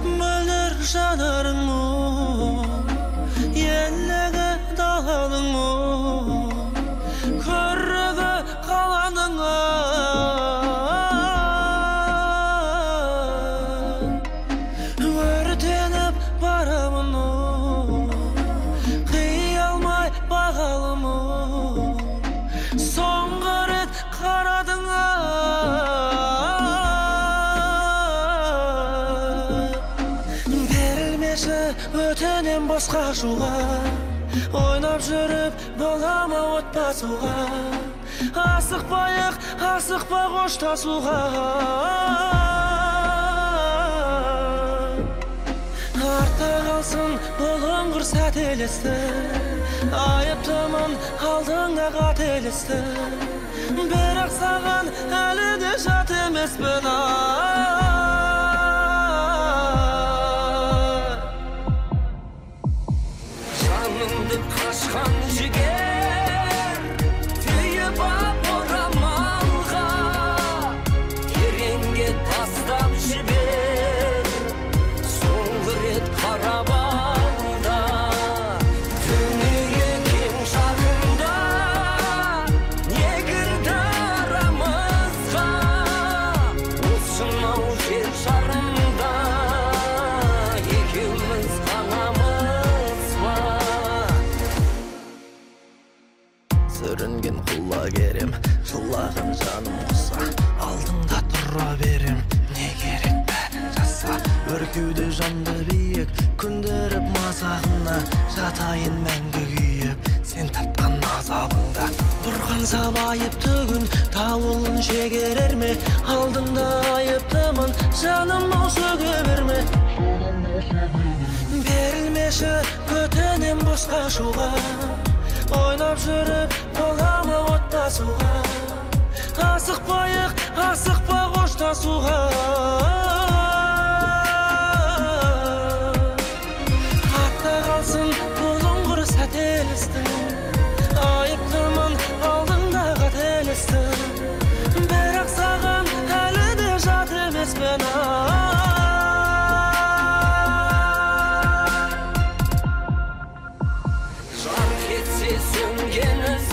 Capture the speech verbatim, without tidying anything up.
Mölder janarың Ellegi dağaның Körrüгі қаланың Өртеніп барамын Қий алмай бағалым Соңғы рет қарадың Берілмеші өтенем босқа жуға Ойнап жүріп болама отбасуға Асықпайық, асықпа қоштасуға Артта қалсын бұлыңғыр сәтелесті Айыптымын алдыңда қателесті Бірақ саған әлі де жат емеспін Жаныңды қашқан жігер Түйіп ап орамалға Тереңге тастап жібер Соңғы рет қарап алда Дүние кең шағында Не кірді арамызға Осынау жер шарында Екеуміз ғанамыз Сүрінген құла керем жылаған жаным құса Алдыңда тұра берем не керек бәрін жаса Өркеуде жанды биік күндіріп мазағына Жатайын мәңгі күйіп сен тапқан азабыңда Бұрқанса байыпты күн тауылын шегерер ме Алдыңда айыптымын жаным ау сөге берме Берілмеші өтінем босқа шуға Ойнап жүріп болама отбасуға Асықпайық, асықпа қоштасуға Артта қалсын бұлыңғыр сәтелестің Айыптымын алдыңда қателестің Бірақ саған әлі де жат емеспін Жан кетсе сөнген